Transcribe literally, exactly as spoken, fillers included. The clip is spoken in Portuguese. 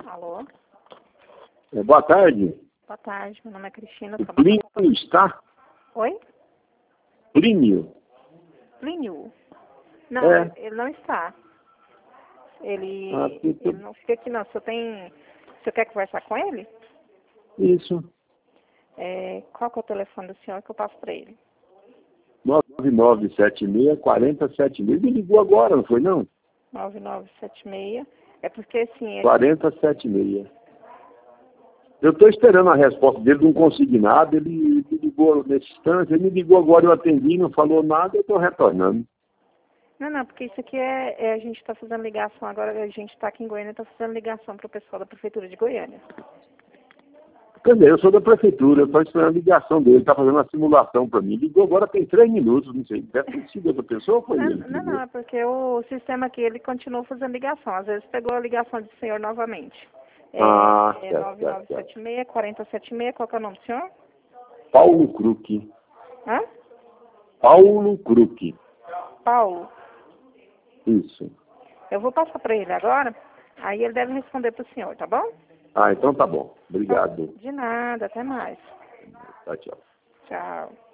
Alô? É, boa tarde. Boa tarde, meu nome é Cristina. O Plínio está? Oi? Plínio? Plínio? Não, É. ele, ele não está. Ele, Ah, que- que- ele não fica aqui não. O senhor tem... O senhor quer conversar com ele? Isso. É, qual que é o telefone do senhor que eu passo para ele? nove nove sete seis, quatro zero sete seis. Ele ligou agora, não foi não? nove nove sete seis. É porque assim... Ele... quatro zero sete seis. Eu estou esperando a resposta dele, não consegui nada. Ele me ligou nesse instante, ele me ligou agora, eu atendi, não falou nada, eu estou retornando. Não, não, porque isso aqui é... é a gente está fazendo ligação agora, a gente está aqui em Goiânia, está fazendo ligação para o pessoal da Prefeitura de Goiânia. Quer dizer, eu sou da prefeitura, eu estou esperando a ligação dele, está fazendo uma simulação para mim. Ligou agora tem três minutos, não sei, deve ter sido outra pessoa ou foi Não, ele que não, ligou? não, é porque o sistema aqui, ele continua fazendo ligação. Às vezes pegou a ligação do senhor novamente. É, Ah, é certo, nove certo, nove certo. sete seis, quatro zero sete seis, qual que é o nome do senhor? Paulo Cruque. Hã? Paulo Cruque. Paulo. Isso. Eu vou passar para ele agora, aí ele deve responder para o senhor, tá bom? Ah, então tá bom. Obrigado. De nada, até mais. Tchau, tchau. Tchau.